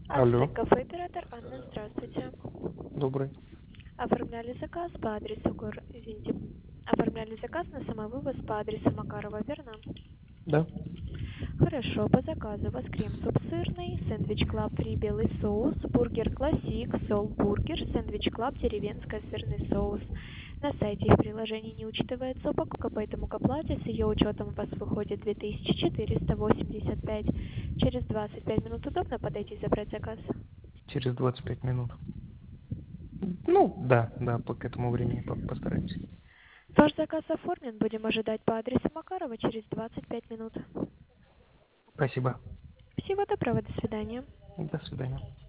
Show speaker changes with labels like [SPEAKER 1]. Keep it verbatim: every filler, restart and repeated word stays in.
[SPEAKER 1] Алло,
[SPEAKER 2] Ацтек кафе оператор Анна, здравствуйте.
[SPEAKER 1] добрый.
[SPEAKER 2] Оформляли заказ по адресу гор... Извините. Оформляли заказ на самовывоз по адресу Макарова, верно?
[SPEAKER 1] Да,
[SPEAKER 2] Хорошо, по заказу у вас крем-суп сырный, сэндвич клаб три белый соус, бургер классик, сол бургер, сэндвич клаб деревенская сырный соус. На сайте и в приложении не учитывается упаковка, поэтому к оплате с ее учетом у вас выходит две тысячи четыреста восемьдесят пять. Через двадцать пять минут удобно подойти и забрать заказ?
[SPEAKER 1] через двадцать пять минут. Ну, да, да, по к этому времени по- постараемся.
[SPEAKER 2] Ваш заказ оформлен, будем ожидать по адресу Макарова через двадцать пять минут.
[SPEAKER 1] Спасибо.
[SPEAKER 2] Всего доброго, до свидания.
[SPEAKER 1] До свидания.